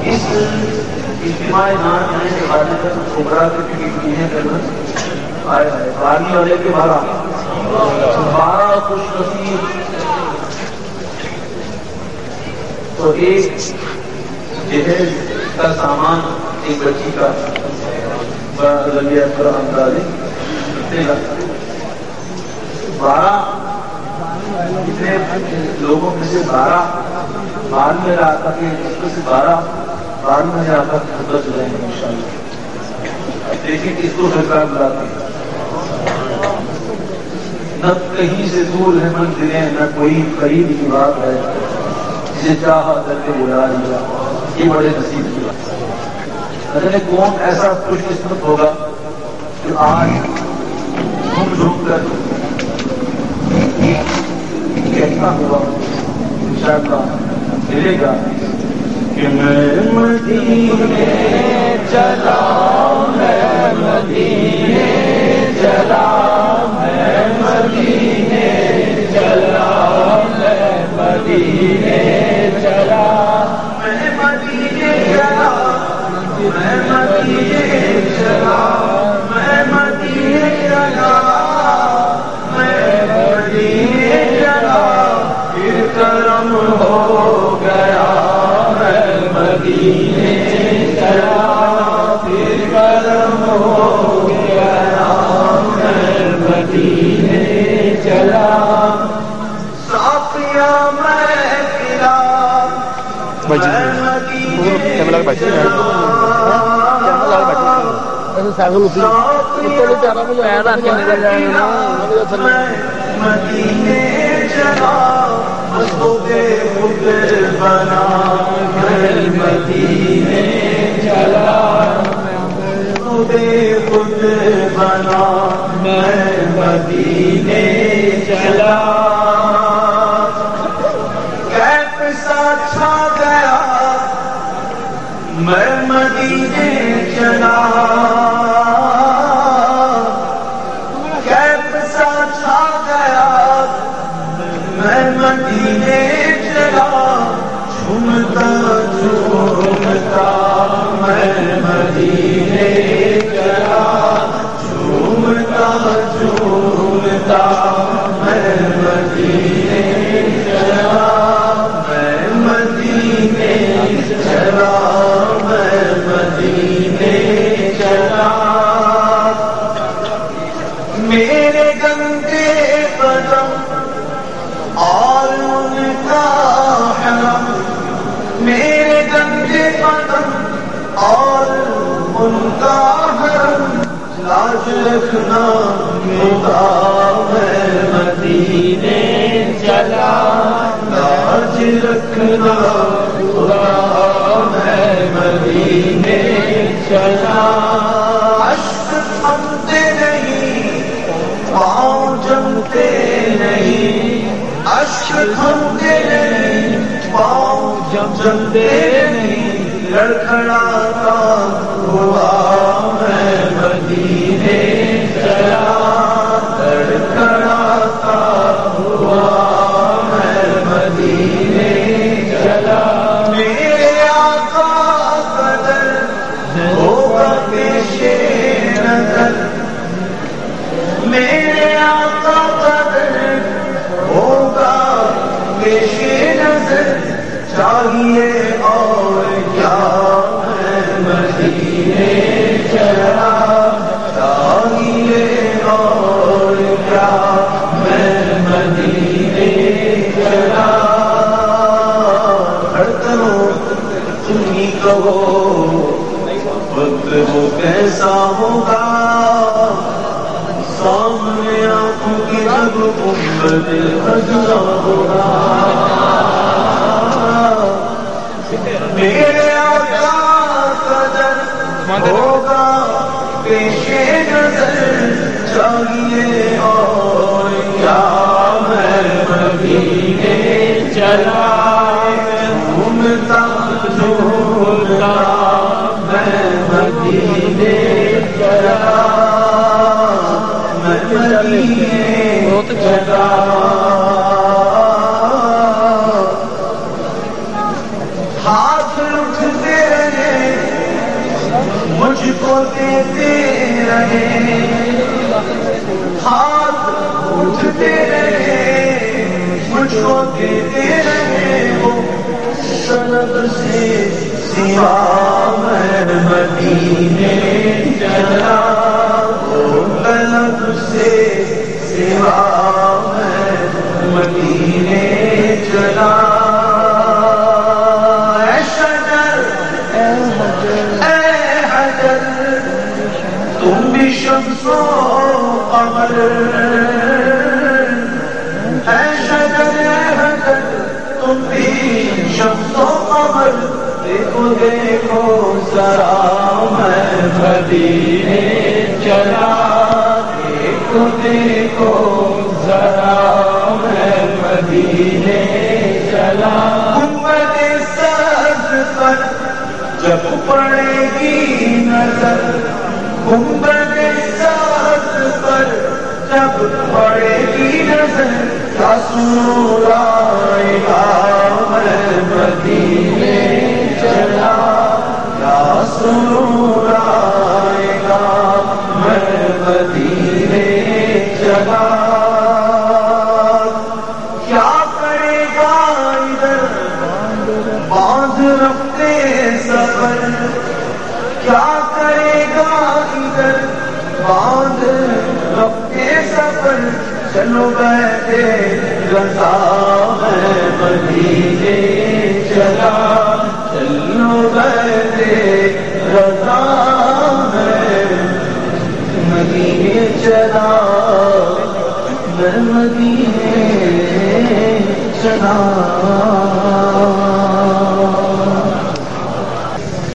اس اجتماع نام یعنی غالباً کبرا کے کی ہیں کرنا آئے ہیں بارہویں والے کے 12 خوش نصیب. تو ایک جہیز کا سامان ایک بچی کا بڑا پر اندازے کتنے لگتا ہے 12 کتنے لوگوں میں سے 12 بعد میں آتا کہ اس میں سے 12 بعد میں آتا خدمت ہو جائیں گے ان شاء اللہ. دیکھیں کس کو سرکار بلاتے ہیں. نہ کہیں سے دور ہے منزلیں نہ کوئی قریب کی بات ہے جسے چاہا کر کے بلا لیا. یہ بڑے نصیب کی بات ہے. کون ایسا خوش قسمت ہوگا کہ آج گھوم جھوم کر کہتا ہوا انشاءاللہ ملے گا کہ میں مدینے چلا میں مدینے چلا میں مدینے چلا میں مدینے چلا میں مدینے چلا میں مدینے چلا میں مدینے چلا میں مدینے چلا پھر کرم ہو گیا میں مدینے چلا پھر کرم ہو گیا میں مدینے چلا ساقیا میں پلا مدینے چلا خود بنا میں مدینے چلا خود بنا میں مدینے چلا کیف سا چھا گیا میں مدینے چلا کیف سا چھا گیا میں مدینے چلا جھومتا جھومتا میں مدینے چلا جھومتا جھومتا میں مدینے چلا میں مدینے چلا میں مدینے چلا میرے گندے قدم اور ان کا حرم میرے گندے قدم اور ان کا حرم لاج رکھنا خدا میں مدینے چلا لاج رکھنا خدا میں مدینے چلا اشک تھمتے نہیں پاؤں جمتے نہیں اشک تھمتے نہیں پاؤں جمتے نہیں لڑکھڑاتا ہوا میں مدینے چلا لڑکھڑاتا ہوا میں مدینے چلا میرے آقا قدر ہوگا پیش نظر میرے آقا قدر ہوگا پیش نظر چاہیے اور کیا میں مدینے چلا چاہیے اور کیا میں مدینے چلا کرو تم ہی کہو وقت وہ کیسا ہوگا سامنے آنکھوں کی جب گنبد خزرا ہوگا میرے آقا قدر ہوگا پیش نظر چاہیے اور کیا میں مدینے چلا گھومتا جھومتا میں مدینے چلا میں مدینے چلا ہاتھ اٹھتے دیتے رہے، ہاتھ اٹھتے رہے، مجھ کو دیتے رہے، وہ طلب سے سوا میں مدینے چلا، وہ طلب سے سوا میں مدینے چلا۔ اے شجر اے حجر تم بھی شمس و قمر، اے شجر اے حجر تم بھی شمس و قمر، دیکھو دیکھو ذرا میں مدینے چلا، دیکھو دیکھو ذرا میں مدینے چلا۔ گنبد سبز پر جب پڑے گی نظر، گنبد سبز پر جب پڑے گی نظر، کیا سرور آئے گا میں مدینے چلا، کیا سرور آئے گا میں مدینے چلا۔ کیا کرے گا ادھر باندھ رکھتے سفر، کیا کرے گا ادھر باندھ رکھتے سفر، چلو بیٹھے رضا ہے مدینے